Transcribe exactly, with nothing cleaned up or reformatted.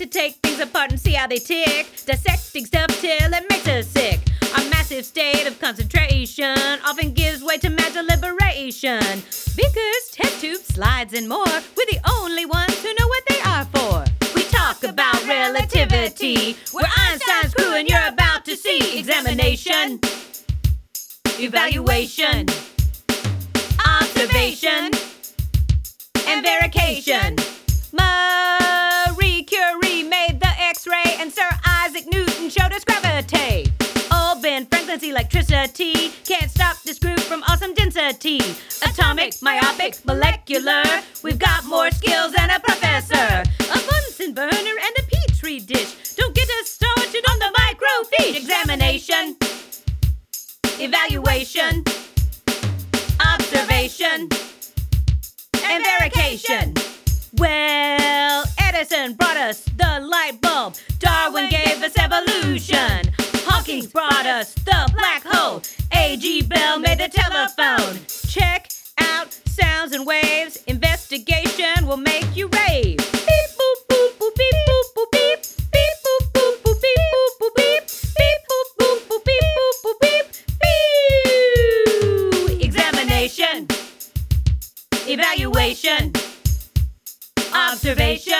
take things apart and see how they tick, dissecting stuff till it makes us sick. Our massive state of concentration often gives way to mad deliberation. Beakers, test tubes, slides, and more, we're the only ones who know what they are for. We talk about relativity, we're Einstein's crew and you're about to see examination, evaluation, observation, and verification. Marie Curie made the X-ray and Sir Isaac Newton showed us gravity. Oh, Ben Franklin's electricity can't stop this group from awesome density. Atomic, myopic, molecular, we've got more skills than a professor. A Bunsen burner and a Petri dish, don't get us started on the microfiche. Examination, evaluation, observation, and verification. Well, Edison brought us the light bulb, Darwin gave us evolution, Hawking brought us the black hole, A G Bell made the telephone. Check out sounds and waves, investigation will make you rave. Beep boop boop boop beep boop boop beep, beep boop boop boop beep boop boop beep, beep boop boop boop beep boop boop beep, beep. Examination, evaluation, observation,